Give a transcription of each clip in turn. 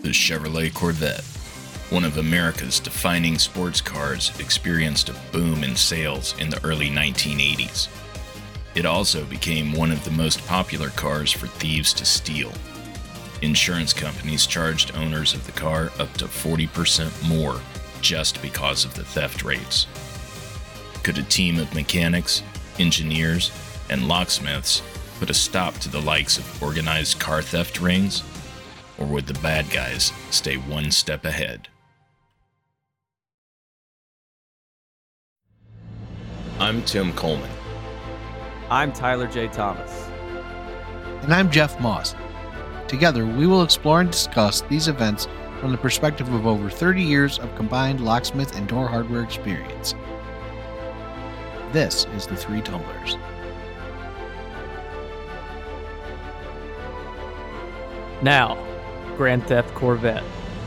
The Chevrolet Corvette, one of America's defining sports cars, experienced a boom in sales in the early 1980s. It also became one of the most popular cars for thieves to steal. Insurance companies charged owners of the car up to 40% more just because of the theft rates. Could a team of mechanics, engineers, and locksmiths put a stop to the likes of organized car theft rings? Or would the bad guys stay one step ahead? I'm Tim Coleman. I'm Tyler J. Thomas. And I'm Jeff Moss. Together, we will explore and discuss these events from the perspective of over 30 years of combined locksmith and door hardware experience. This is the Three Tumblers. Now, Grand Theft Corvette.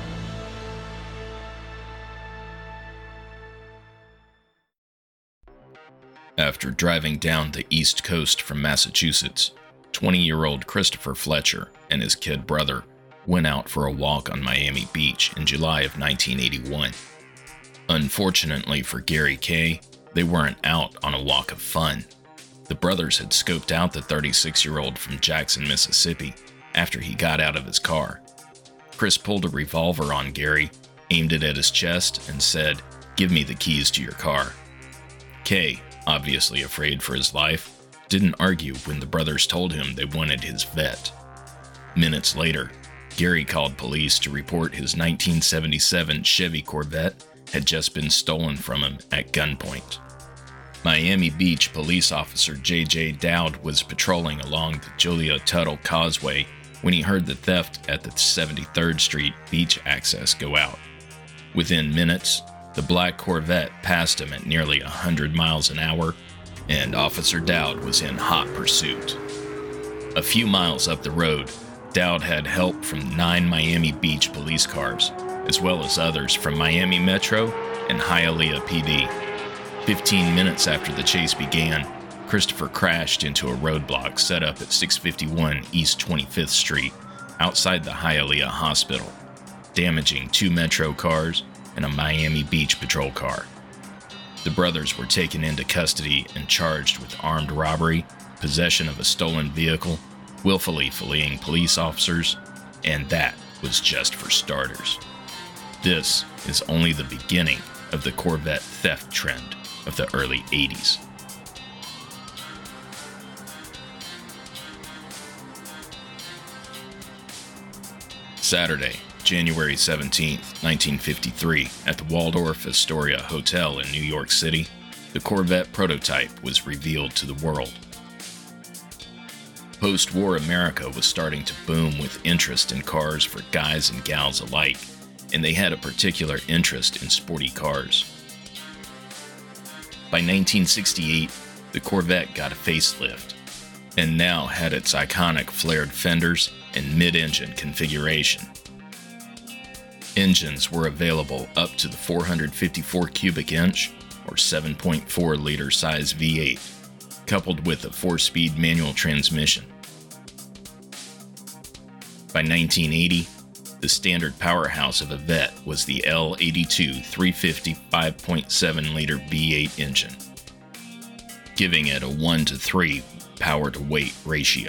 After driving down the East Coast from Massachusetts, 20-year-old Christopher Fletcher and his kid brother went out for a walk on Miami Beach in July of 1981. Unfortunately for Gary Kay, they weren't out on a walk of fun. The brothers had scoped out the 36-year-old from Jackson, Mississippi, after he got out of his car. Chris pulled a revolver on Gary, aimed it at his chest, and said, "Give me the keys to your car." Kay, obviously afraid for his life, didn't argue when the brothers told him they wanted his vet. Minutes later, Gary called police to report his 1977 Chevy Corvette had just been stolen from him at gunpoint. Miami Beach police officer J.J. Dowd was patrolling along the Julia Tuttle Causeway when he heard the theft at the 73rd Street beach access go out. Within minutes, the black Corvette passed him at nearly 100 miles an hour, and Officer Dowd was in hot pursuit. A few miles up the road, Dowd had help from 9 Miami Beach police cars, as well as others from Miami Metro and Hialeah PD. 15 minutes after the chase began, Christopher crashed into a roadblock set up at 651 East 25th Street, outside the Hialeah Hospital, damaging 2 Metro cars and a Miami Beach patrol car. The brothers were taken into custody and charged with armed robbery, possession of a stolen vehicle, willfully fleeing police officers, and that was just for starters. This is only the beginning of the Corvette theft trend of the early 80s. Saturday, January 17, 1953, at the Waldorf Astoria Hotel in New York City, the Corvette prototype was revealed to the world. Post-war America was starting to boom with interest in cars for guys and gals alike, and they had a particular interest in sporty cars. By 1968, the Corvette got a facelift, and now had its iconic flared fenders and mid-engine configuration. Engines were available up to the 454 cubic inch or 7.4 liter size V8, coupled with a 4-speed manual transmission. By 1980, the standard powerhouse of a Vette was the L82 350 5.7 liter V8 engine, giving it a 1-to-3 power-to-weight ratio.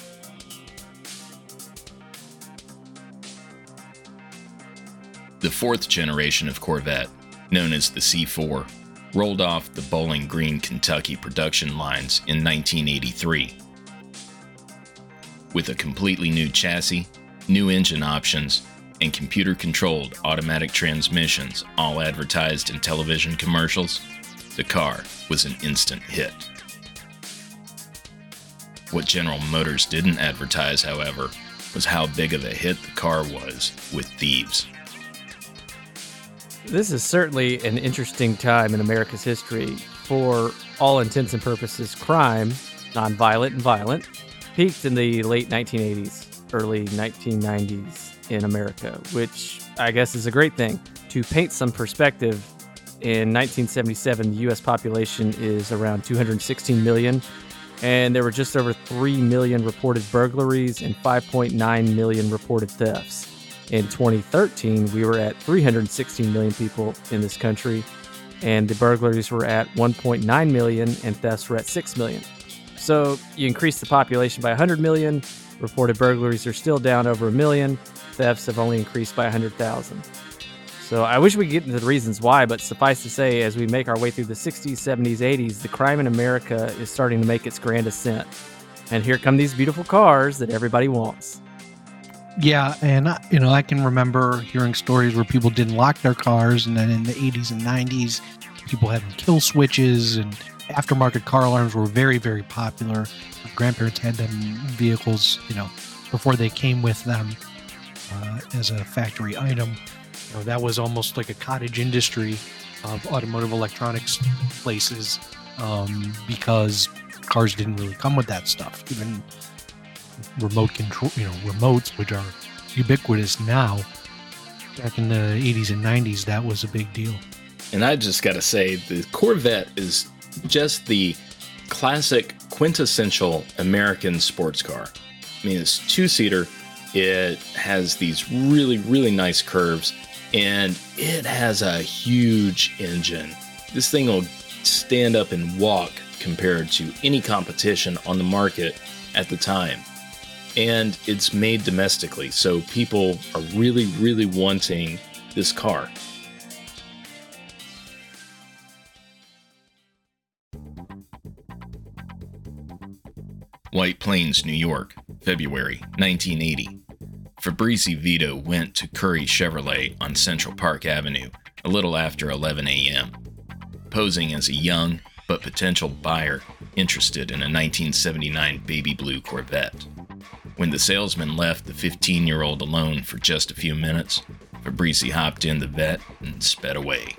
The fourth generation of Corvette, known as the C4, rolled off the Bowling Green, Kentucky production lines in 1983. With a completely new chassis, new engine options, and computer-controlled automatic transmissions all advertised in television commercials, the car was an instant hit. What General Motors didn't advertise, however, was how big of a hit the car was with thieves. This is certainly an interesting time in America's history. For all intents and purposes, crime, nonviolent and violent, peaked in the late 1980s, early 1990s in America, which I guess is a great thing. To paint some perspective, in 1977, the U.S. population is around 216 million, and there were just over 3 million reported burglaries and 5.9 million reported thefts. In 2013, we were at 316 million people in this country, and the burglaries were at 1.9 million, and thefts were at 6 million. So you increase the population by 100 million, reported burglaries are still down over 1 million, thefts have only increased by 100,000. So I wish we could get into the reasons why, but suffice to say, as we make our way through the 60s, 70s, 80s, the crime in America is starting to make its grand ascent. And here come these beautiful cars that everybody wants. Yeah, and I can remember hearing stories where people didn't lock their cars, and then in the 80s and 90s, people having kill switches, and aftermarket car alarms were very, very popular. My grandparents had them vehicles, before they came with them as a factory item. That was almost like a cottage industry of automotive electronics places, because cars didn't really come with that stuff. Even remote control, remotes, which are ubiquitous now. Back in the 80s and 90s, that was a big deal. And I just got to say, the Corvette is just the classic, quintessential American sports car. I mean, it's two-seater. It has these really, really nice curves, and it has a huge engine. This thing will stand up and walk compared to any competition on the market at the time. And it's made domestically, so people are really, really wanting this car. White Plains, New York, February 1980. Fabrice Vito went to Curry Chevrolet on Central Park Avenue a little after 11 a.m., posing as a young but potential buyer interested in a 1979 baby blue Corvette. When the salesman left the 15-year-old alone for just a few minutes, Fabrice hopped in the Vette and sped away.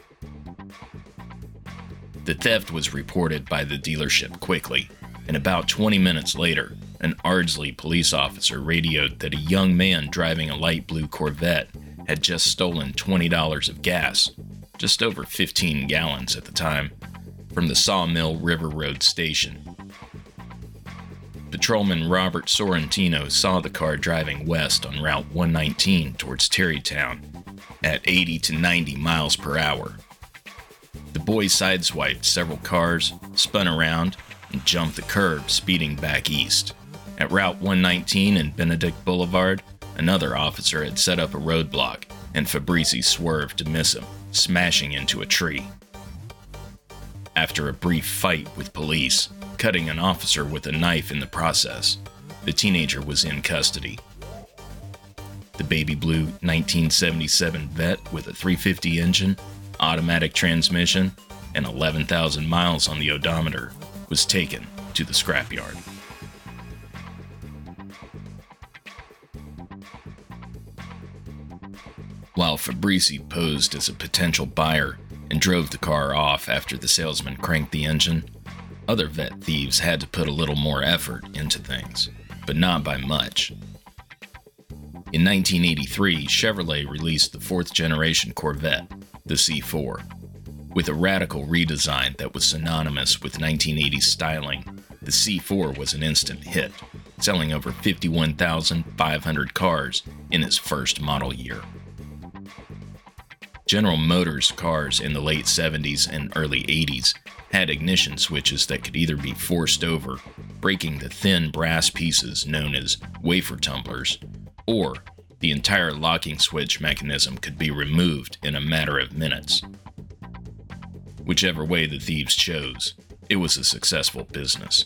The theft was reported by the dealership quickly, and about 20 minutes later, an Ardsley police officer radioed that a young man driving a light blue Corvette had just stolen $20 of gas, just over 15 gallons at the time, from the Sawmill River Road station. Patrolman Robert Sorrentino saw the car driving west on Route 119 towards Tarrytown at 80 to 90 miles per hour. The boy sideswiped several cars, spun around, and jumped the curb, speeding back east. At Route 119 and Benedict Boulevard, another officer had set up a roadblock, and Fabrice swerved to miss him, smashing into a tree. After a brief fight with police, cutting an officer with a knife in the process, the teenager was in custody. The baby blue 1977 Vette with a 350 engine, automatic transmission, and 11,000 miles on the odometer was taken to the scrapyard. While Fabrice posed as a potential buyer and drove the car off after the salesman cranked the engine, other Vette thieves had to put a little more effort into things, but not by much. In 1983, Chevrolet released the fourth-generation Corvette, the C4. With a radical redesign that was synonymous with 1980s styling, the C4 was an instant hit, selling over 51,500 cars in its first model year. General Motors cars in the late 70s and early 80s had ignition switches that could either be forced over, breaking the thin brass pieces known as wafer tumblers, or the entire locking switch mechanism could be removed in a matter of minutes. Whichever way the thieves chose, it was a successful business.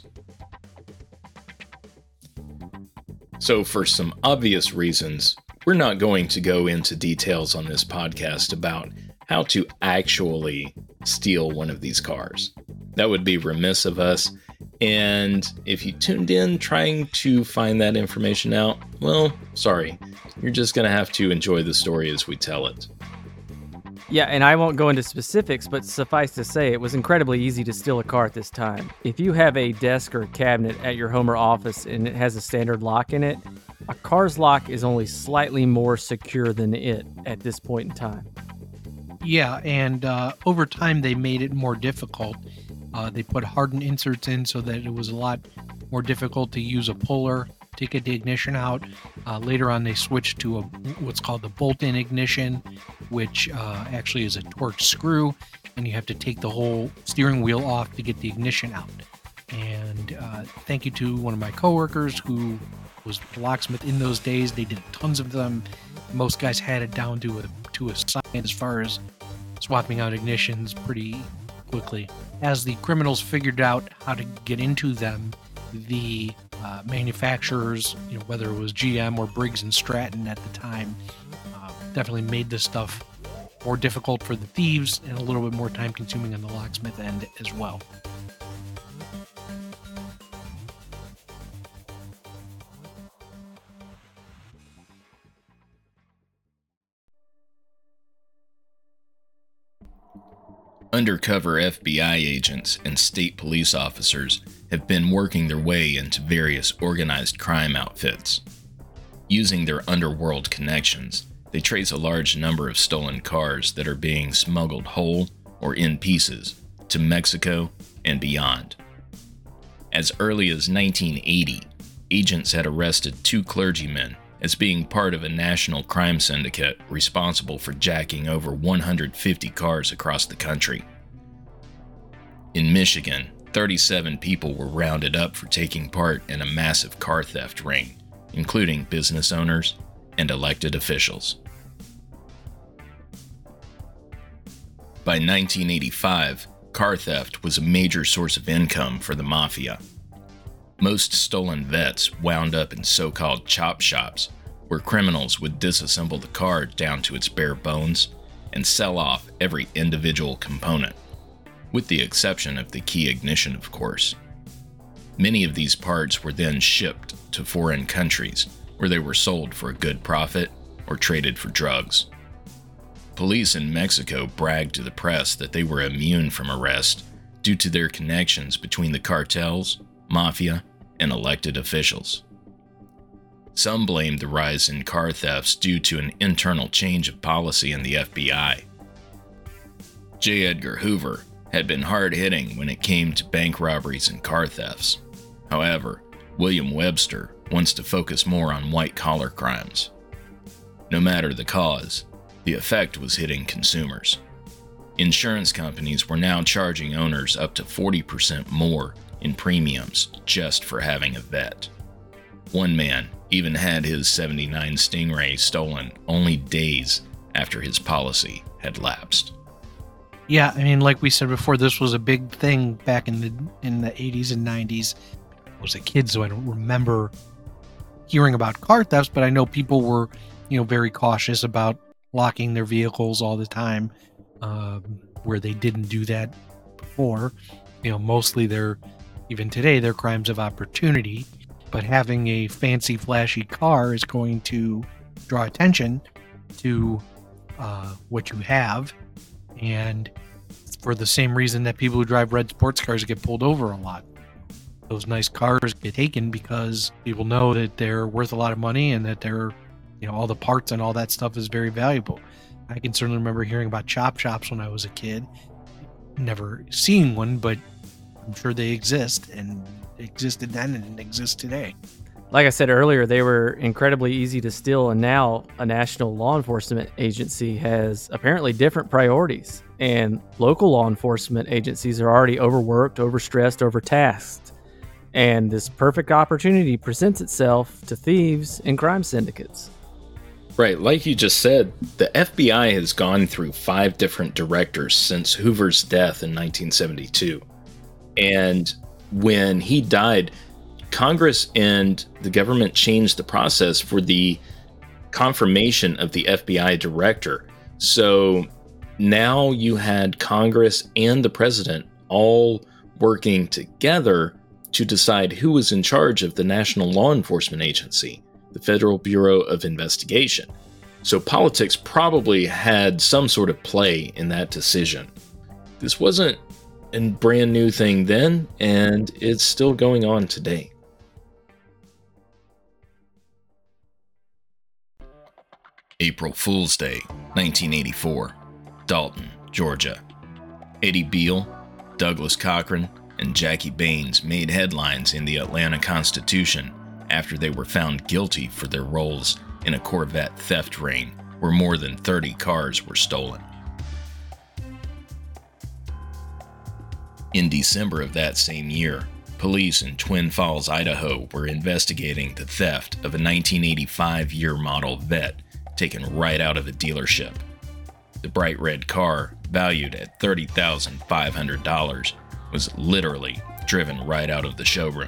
So for some obvious reasons, we're not going to go into details on this podcast about how to actually steal one of these cars. That would be remiss of us, and if you tuned in trying to find that information out, well, sorry. You're just going to have to enjoy the story as we tell it. Yeah, and I won't go into specifics, but suffice to say, it was incredibly easy to steal a car at this time. If you have a desk or a cabinet at your home or office and it has a standard lock in it, a car's lock is only slightly more secure than it at this point in time. Yeah, and over time they made it more difficult. They put hardened inserts in so that it was a lot more difficult to use a puller. to get the ignition out. Later on, they switched to what's called the bolt-in ignition, which actually is a torch screw, and you have to take the whole steering wheel off to get the ignition out. And thank you to one of my coworkers who was a locksmith in those days. They did tons of them. Most guys had it down to a science as far as swapping out ignitions pretty quickly. As the criminals figured out how to get into them, the manufacturers, whether it was GM or Briggs and Stratton at the time, definitely made this stuff more difficult for the thieves and a little bit more time consuming on the locksmith end as well. Undercover FBI agents and state police officers have been working their way into various organized crime outfits. Using their underworld connections, they trace a large number of stolen cars that are being smuggled whole or in pieces to Mexico and beyond. As early as 1980, agents had arrested 2 clergymen as being part of a national crime syndicate responsible for jacking over 150 cars across the country. In Michigan, 37 people were rounded up for taking part in a massive car theft ring, including business owners and elected officials. By 1985, car theft was a major source of income for the mafia. Most stolen vets wound up in so-called chop shops, where criminals would disassemble the car down to its bare bones and sell off every individual component, with the exception of the key ignition, of course. Many of these parts were then shipped to foreign countries, where they were sold for a good profit or traded for drugs. Police in Mexico bragged to the press that they were immune from arrest due to their connections between the cartels, mafia, and elected officials. Some blamed the rise in car thefts due to an internal change of policy in the FBI. J. Edgar Hoover had been hard-hitting when it came to bank robberies and car thefts. However, William Webster wants to focus more on white-collar crimes. No matter the cause, the effect was hitting consumers. Insurance companies were now charging owners up to 40% more in premiums just for having a vet. One man even had his '79 Stingray stolen only days after his policy had lapsed. Yeah, I mean, like we said before, this was a big thing back in the 80s and 90s. I was a kid, so I don't remember hearing about car thefts, but I know people were, very cautious about locking their vehicles all the time, where they didn't do that before. Mostly even today, they're crimes of opportunity, but having a fancy, flashy car is going to draw attention to what you have. And for the same reason that people who drive red sports cars get pulled over a lot. Those nice cars get taken because people know that they're worth a lot of money and that they're, all the parts and all that stuff is very valuable. I can certainly remember hearing about chop shops when I was a kid. Never seeing one, but I'm sure they exist, and existed then and exist today. Like I said earlier, they were incredibly easy to steal, and now a national law enforcement agency has apparently different priorities, and local law enforcement agencies are already overworked, overstressed, overtasked, and this perfect opportunity presents itself to thieves and crime syndicates. Right, like you just said, the FBI has gone through 5 different directors since Hoover's death in 1972. And when he died, Congress and the government changed the process for the confirmation of the FBI director. So now you had Congress and the president all working together to decide who was in charge of the National Law Enforcement Agency, the Federal Bureau of Investigation. So politics probably had some sort of play in that decision. This wasn't a brand new thing then, and it's still going on today. April Fool's Day, 1984, Dalton, Georgia. Eddie Beale, Douglas Cochran, and Jackie Baines made headlines in the Atlanta Constitution after they were found guilty for their roles in a Corvette theft ring where more than 30 cars were stolen. In December of that same year, police in Twin Falls, Idaho were investigating the theft of a 1985 year model Vette taken right out of a dealership. The bright red car, valued at $30,500, was literally driven right out of the showroom.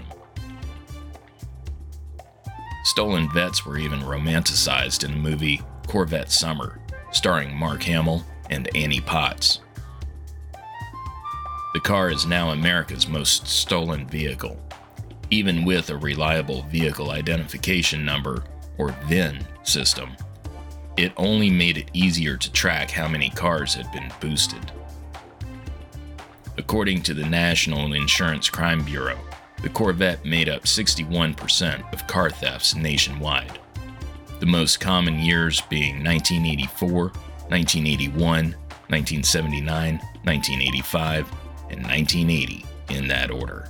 Stolen Vettes were even romanticized in the movie Corvette Summer, starring Mark Hamill and Annie Potts. The car is now America's most stolen vehicle. Even with a reliable vehicle identification number, or VIN, system, it only made it easier to track how many cars had been boosted. According to the National Insurance Crime Bureau, the Corvette made up 61% of car thefts nationwide, the most common years being 1984, 1981, 1979, 1985, and 1980 in that order.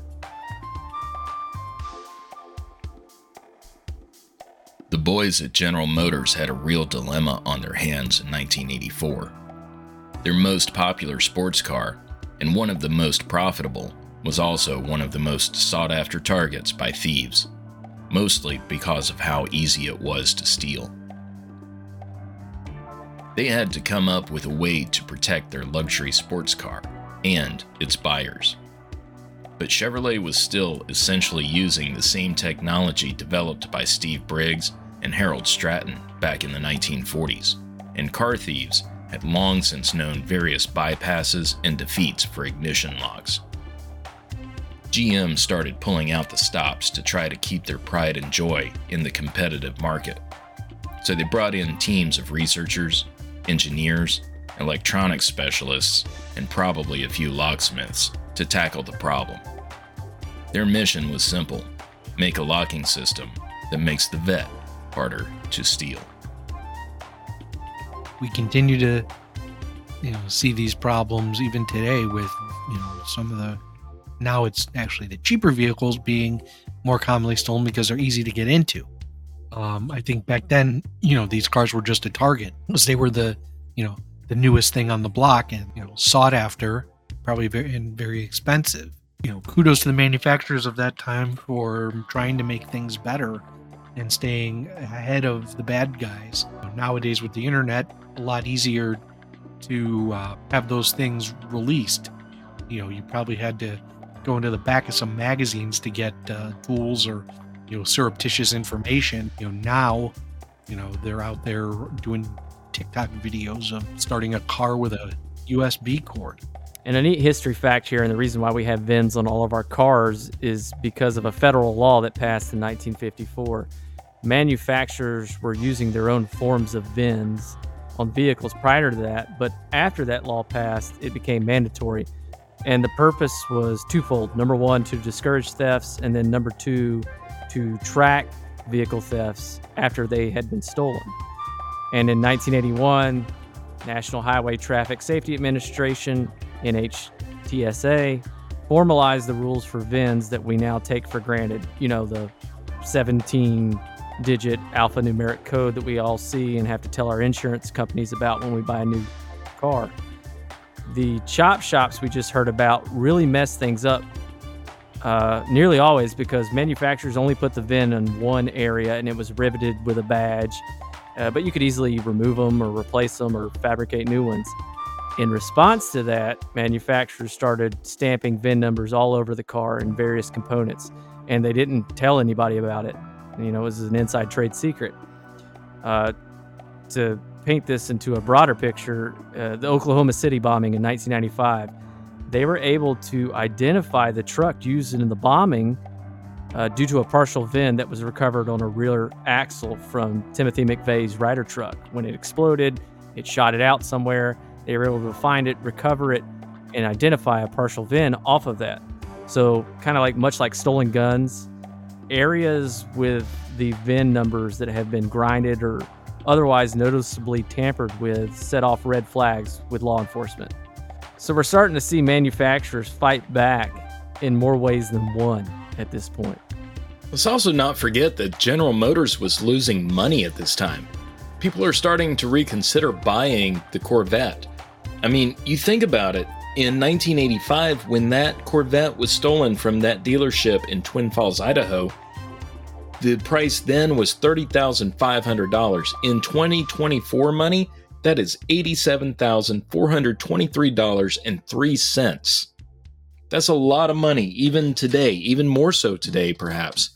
The boys at General Motors had a real dilemma on their hands in 1984. Their most popular sports car, and one of the most profitable, was also one of the most sought-after targets by thieves, mostly because of how easy it was to steal. They had to come up with a way to protect their luxury sports car and its buyers. But Chevrolet was still essentially using the same technology developed by Steve Briggs and Harold Stratton back in the 1940s, and car thieves had long since known various bypasses and defeats for ignition locks. GM started pulling out the stops to try to keep their pride and joy in the competitive market. So they brought in teams of researchers, engineers, electronics specialists, and probably a few locksmiths to tackle the problem. Their mission was simple: make a locking system that makes the Vette harder to steal. We continue to, see these problems even today with, some of the, now it's actually the cheaper vehicles being more commonly stolen because they're easy to get into. I think back then, these cars were just a target because they were the newest thing on the block and, sought after, probably very expensive. Kudos to the manufacturers of that time for trying to make things better and staying ahead of the bad guys. Nowadays with the internet, a lot easier to have those things released. You probably had to go into the back of some magazines to get tools or surreptitious information. Now they're out there doing TikTok videos of starting a car with a USB cord. And a neat history fact here, and the reason why we have VINs on all of our cars is because of a federal law that passed in 1954. Manufacturers were using their own forms of VINs on vehicles prior to that, but after that law passed, it became mandatory. And the purpose was twofold. Number one, to discourage thefts, and then number two, to track vehicle thefts after they had been stolen. And in 1981, National Highway Traffic Safety Administration, NHTSA, formalized the rules for VINs that we now take for granted. The 17-digit alphanumeric code that we all see and have to tell our insurance companies about when we buy a new car. The chop shops we just heard about really mess things up nearly always because manufacturers only put the VIN in one area and it was riveted with a badge. But you could easily remove them or replace them or fabricate new ones. In response to that, manufacturers started stamping VIN numbers all over the car and various components, and they didn't tell anybody about it. It was an inside trade secret. To paint this into a broader picture, the Oklahoma City bombing in 1995, they were able to identify the truck used in the bombing due to a partial VIN that was recovered on a rear axle from Timothy McVeigh's Ryder truck. When it exploded, it shot it out somewhere. They were able to find it, recover it, and identify a partial VIN off of that. So kind of much like stolen guns, areas with the VIN numbers that have been grinded or otherwise noticeably tampered with set off red flags with law enforcement. So we're starting to see manufacturers fight back in more ways than one at this point. Let's also not forget that General Motors was losing money at this time. People are starting to reconsider buying the Corvette. I mean, you think about it, in 1985, when that Corvette was stolen from that dealership in Twin Falls, Idaho, the price then was $30,500. In 2024 money, that is $87,423.03. That's a lot of money, even today, even more so today, perhaps.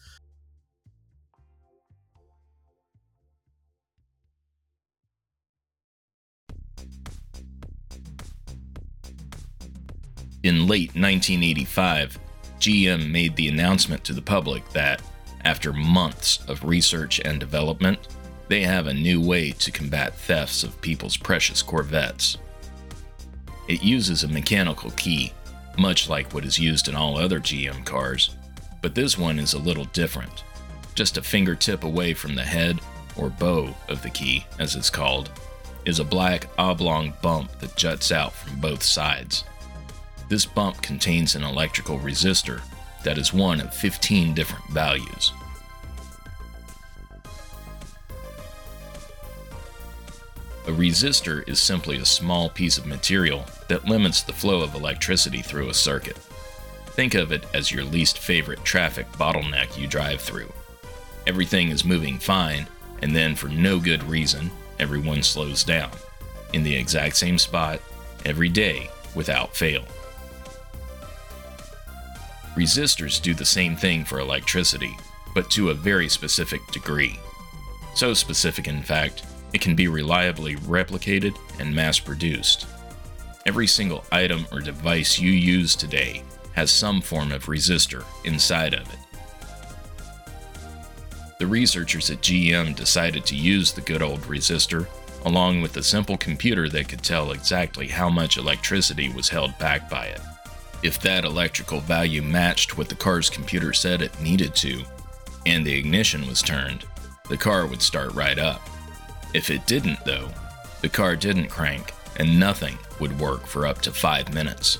In late 1985, GM made the announcement to the public that, after months of research and development, they have a new way to combat thefts of people's precious Corvettes. It uses a mechanical key, much like what is used in all other GM cars, but this one is a little different. Just a fingertip away from the head, or bow of the key, as it's called, is a black oblong bump that juts out from both sides. This bump contains an electrical resistor that is one of 15 different values. A resistor is simply a small piece of material that limits the flow of electricity through a circuit. Think of it as your least favorite traffic bottleneck you drive through. Everything is moving fine, and then for no good reason, everyone slows down, in the exact same spot, every day, without fail. Resistors do the same thing for electricity, but to a very specific degree. So specific, in fact, it can be reliably replicated and mass-produced. Every single item or device you use today has some form of resistor inside of it. The researchers at GM decided to use the good old resistor, along with a simple computer that could tell exactly how much electricity was held back by it. If that electrical value matched what the car's computer said it needed to, and the ignition was turned, the car would start right up. If it didn't, though, the car didn't crank, and nothing would work for up to 5 minutes.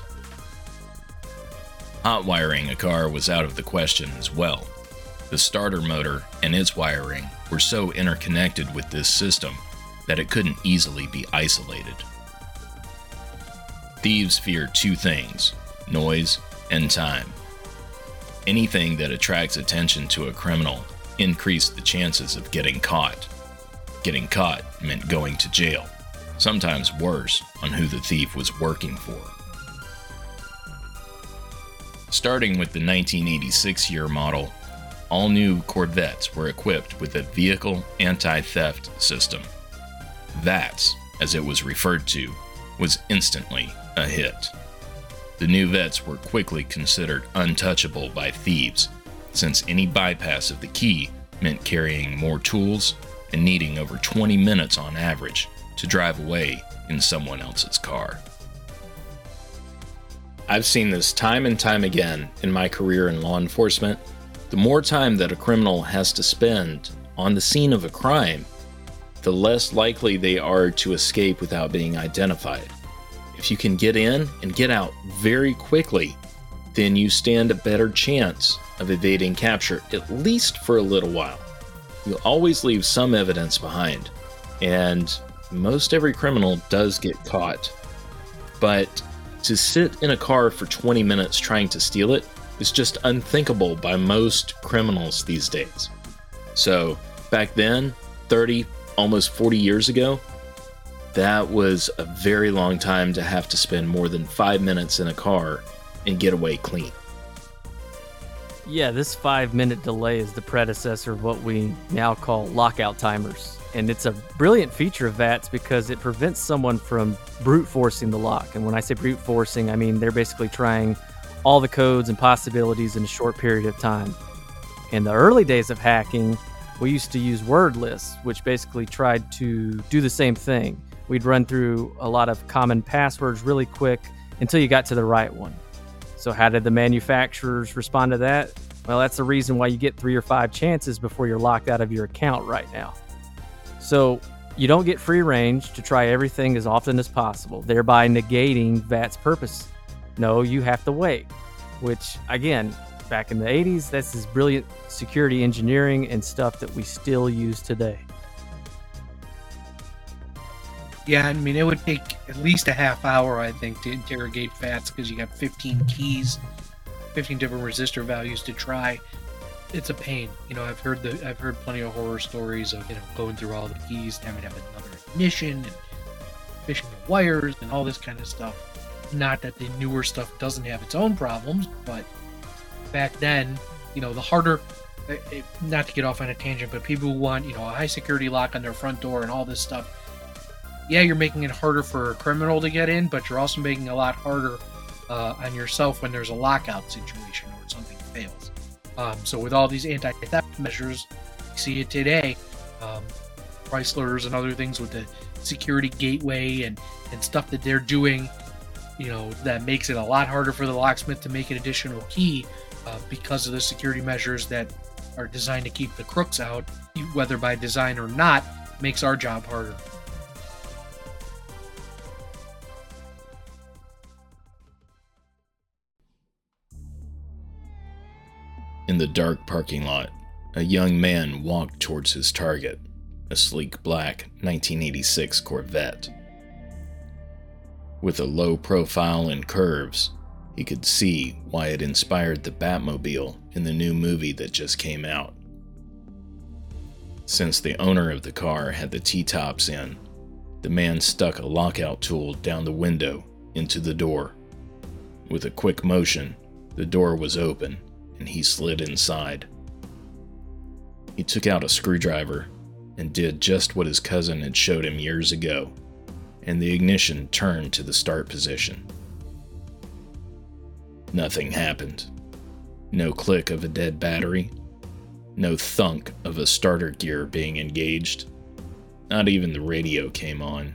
Hot wiring a car was out of the question as well. The starter motor and its wiring were so interconnected with this system that it couldn't easily be isolated. Thieves fear two things: noise and time. Anything that attracts attention to a criminal increased the chances of getting caught. Getting caught meant going to jail, sometimes worse on who the thief was working for. Starting with the 1986 year model, all new Corvettes were equipped with a vehicle anti-theft system. VATS, as it was referred to, was instantly a hit. The new Vets were quickly considered untouchable by thieves, since any bypass of the key meant carrying more tools and needing over 20 minutes on average to drive away in someone else's car. I've seen this time and time again in my career in law enforcement. The more time that a criminal has to spend on the scene of a crime, the less likely they are to escape without being identified. If you can get in and get out very quickly, then you stand a better chance of evading capture, at least for a little while. You'll always leave some evidence behind, and most every criminal does get caught. But to sit in a car for 20 minutes trying to steal it is just unthinkable by most criminals these days. So back then, 30, almost 40 years ago, that was a very long time to have to spend more than 5 minutes in a car and get away clean. Yeah, this 5-minute delay is the predecessor of what we now call lockout timers. And it's a brilliant feature of VATS because it prevents someone from brute forcing the lock. And when I say brute forcing, I mean they're basically trying all the codes and possibilities in a short period of time. In the early days of hacking, we used to use word lists, which basically tried to do the same thing. We'd run through a lot of common passwords really quick until you got to the right one. So how did the manufacturers respond to that? Well, that's the reason why you get 3 or 5 chances before you're locked out of your account right now. So you don't get free range to try everything as often as possible, thereby negating VAT's purpose. No, you have to wait, which again, back in the 80s, this is brilliant security engineering and stuff that we still use today. Yeah, I mean, it would take at least a half hour, I think, to interrogate VATS because you got 15 keys, 15 different resistor values to try. It's a pain. I've heard plenty of horror stories of going through all the keys, having to have another ignition and fishing the wires and all this kind of stuff. Not that the newer stuff doesn't have its own problems, but back then, the harder, not to get off on a tangent, but people who want, a high security lock on their front door and all this stuff. Yeah, you're making it harder for a criminal to get in, but you're also making it a lot harder on yourself when there's a lockout situation or something fails. So with all these anti-theft measures, you see it today, Chrysler's and other things with the security gateway and stuff that they're doing, that makes it a lot harder for the locksmith to make an additional key because of the security measures that are designed to keep the crooks out, whether by design or not, makes our job harder. In the dark parking lot, a young man walked towards his target, a sleek black 1986 Corvette. With a low profile and curves, he could see why it inspired the Batmobile in the new movie that just came out. Since the owner of the car had the T-tops in, the man stuck a lockout tool down the window into the door. With a quick motion, the door was open and he slid inside. He took out a screwdriver and did just what his cousin had showed him years ago, and the ignition turned to the start position. Nothing happened. No click of a dead battery. No thunk of a starter gear being engaged. Not even the radio came on.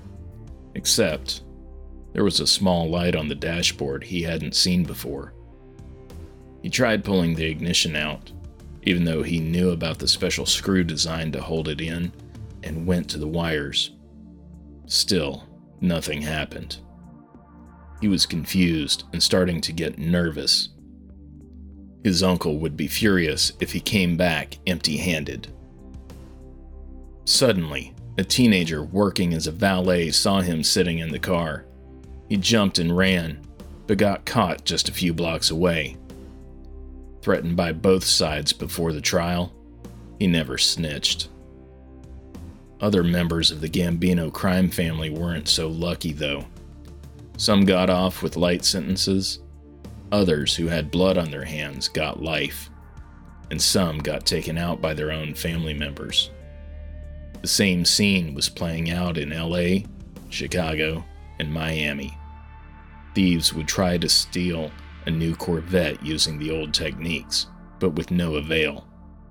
Except, there was a small light on the dashboard he hadn't seen before. He tried pulling the ignition out, even though he knew about the special screw designed to hold it in, and went to the wires. Still, nothing happened. He was confused and starting to get nervous. His uncle would be furious if he came back empty-handed. Suddenly, a teenager working as a valet saw him sitting in the car. He jumped and ran, but got caught just a few blocks away. Threatened by both sides before the trial, he never snitched. Other members of the Gambino crime family weren't so lucky, though. Some got off with light sentences, others who had blood on their hands got life, and some got taken out by their own family members. The same scene was playing out in LA, Chicago, and Miami. Thieves would try to steal a new Corvette using the old techniques, but with no avail.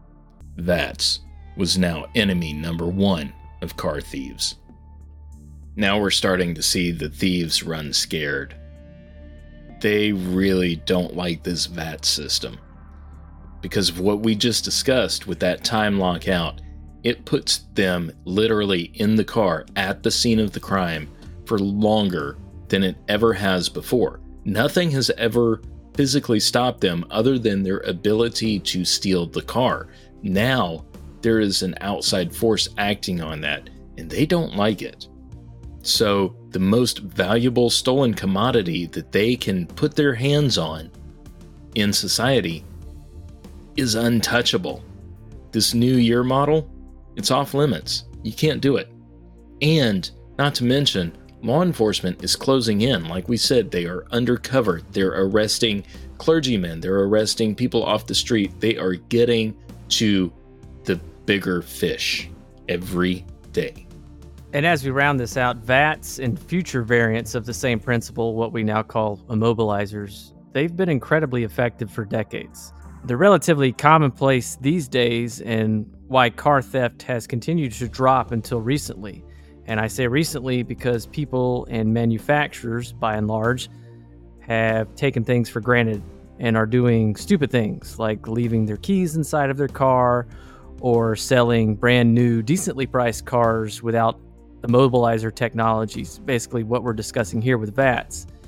VATS was now enemy number one of car thieves. Now we're starting to see the thieves run scared. They really don't like this VATS system. Because of what we just discussed with that time lockout, it puts them literally in the car at the scene of the crime for longer than it ever has before. Nothing has ever physically stopped them other than their ability to steal the car. Now, there is an outside force acting on that, and they don't like it. So, the most valuable stolen commodity that they can put their hands on in society is untouchable. This new year model, it's off limits. You can't do it. And, not to mention, law enforcement is closing in. Like we said, they are undercover. They're arresting clergymen. They're arresting people off the street. They are getting to the bigger fish every day. And as we round this out, VATS and future variants of the same principle, what we now call immobilizers, they've been incredibly effective for decades. They're relatively commonplace these days, and why car theft has continued to drop until recently. And I say recently because people and manufacturers, by and large, have taken things for granted and are doing stupid things like leaving their keys inside of their car or selling brand new, decently priced cars without immobilizer technologies, basically what we're discussing here with VATS.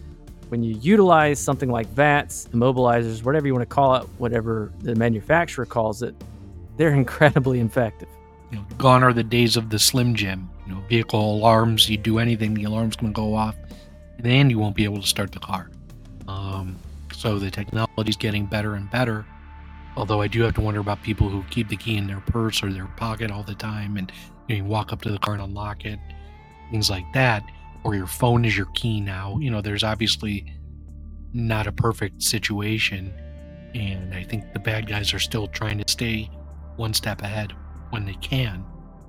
when you utilize something like VATs, immobilizers, whatever you want to call it, whatever the manufacturer calls it, they're incredibly effective. Gone are the days of the Slim Jim. Vehicle alarms, you do anything, the alarm's going to go off, and you won't be able to start the car. So the technology's getting better and better. Although I do have to wonder about people who keep the key in their purse or their pocket all the time, and you walk up to the car and unlock it, things like that. Or your phone is your key now. There's obviously not a perfect situation, and I think the bad guys are still trying to stay one step ahead when they can.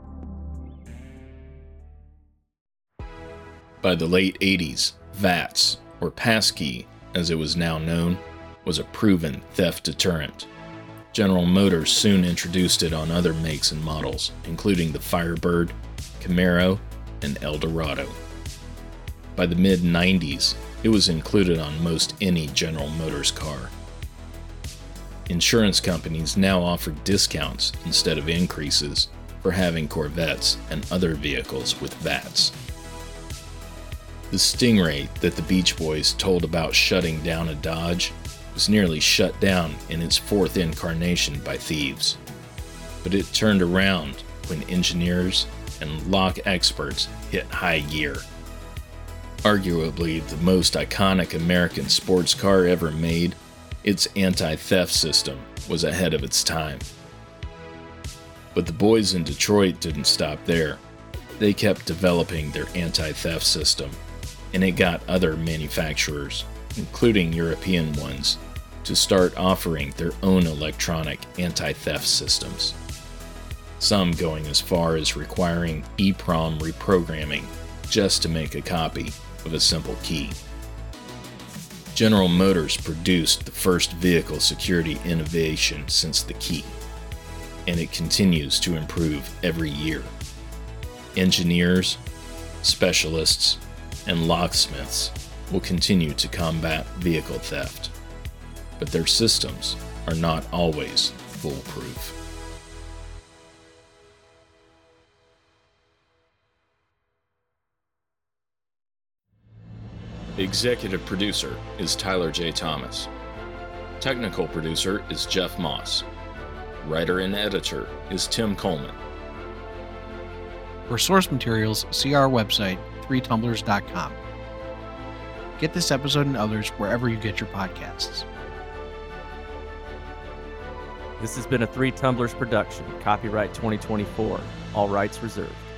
By the late 80s, VATS, or passkey as it was now known, was a proven theft deterrent. General Motors soon introduced it on other makes and models, including the Firebird, Camaro, and Eldorado. By the mid-90s, it was included on most any General Motors car. Insurance companies now offered discounts instead of increases for having Corvettes and other vehicles with VATs. The Stingray that the Beach Boys told about shutting down a Dodge was nearly shut down in its fourth incarnation by thieves. But it turned around when engineers and lock experts hit high gear. Arguably the most iconic American sports car ever made, its anti-theft system was ahead of its time. But the boys in Detroit didn't stop there. They kept developing their anti-theft system, and it got other manufacturers, including European ones, to start offering their own electronic anti-theft systems. Some going as far as requiring EEPROM reprogramming just to make a copy of a simple key. General Motors produced the first vehicle security innovation since the key, and it continues to improve every year. Engineers, specialists, and locksmiths will continue to combat vehicle theft, but their systems are not always foolproof. Executive producer is Tyler J. Thomas. Technical producer is Jeff Moss. Writer and editor is Tim Coleman. For source materials, see our website, 3tumblers.com. Get this episode and others wherever you get your podcasts. This has been a 3 Tumblers production. Copyright 2024. All rights reserved.